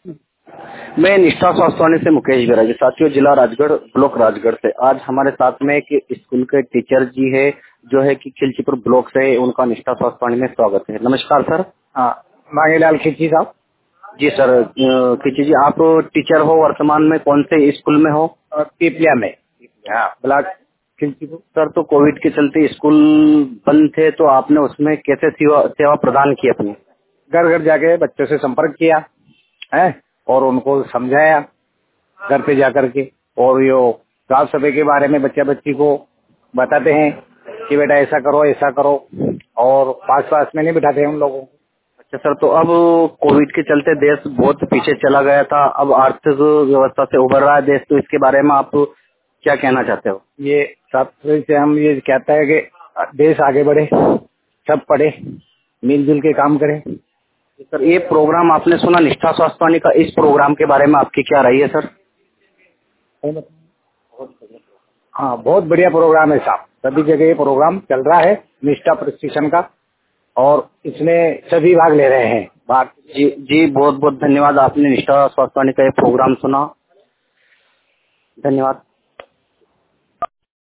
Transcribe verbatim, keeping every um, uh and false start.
मैं निष्ठा स्वास्थ्यवाणी से मुकेश बिराजी। साथियों, जिला राजगढ़, ब्लॉक राजगढ़ से आज हमारे साथ में एक स्कूल के टीचर जी है जो है कि खिलचीपुर ब्लॉक से। उनका निष्ठा स्वास्थ्यवाणी में स्वागत है। नमस्कार सर। हाँ, मांगेलाल खिची साहब। जी सर। अ, खिची जी, आप टीचर हो, वर्तमान में कौन से स्कूल में हो? और पीपलिया में। हाँ, ब्लॉक खिलचीपुर। सर, तो कोविड के चलते स्कूल बंद थे, तो आपने उसमें कैसे सेवा सेवा प्रदान की अपनी? घर घर जाके बच्चों से संपर्क किया है और उनको समझाया घर पे जाकर के, और यो साफ सफाई के बारे में बच्चा बच्ची को बताते हैं कि बेटा ऐसा करो ऐसा करो, और पास पास में नहीं बिठाते हैं उन लोगों को। अच्छा सर, तो अब कोविड के चलते देश बहुत पीछे चला गया था, अब आर्थिक व्यवस्था से उभर रहा है देश, तो इसके बारे में आप क्या कहना चाहते हो? ये सब से हम ये कहते हैं कि देश आगे बढ़े, सब पढ़े, मिलजुल के काम करें। सर, ये प्रोग्राम आपने सुना निष्ठा स्वास्थ्यवाणी का, इस प्रोग्राम के बारे में आपकी क्या राय है सर? हाँ, बहुत बढ़िया प्रोग्राम है साहब। सभी जगह ये प्रोग्राम चल रहा है निष्ठा प्रशिक्षण का, और इसमें सभी भाग ले रहे हैं। बात जी जी, बहुत बहुत धन्यवाद। आपने निष्ठा स्वास्थ्यवाणी का ये प्रोग्राम सुना। धन्यवाद।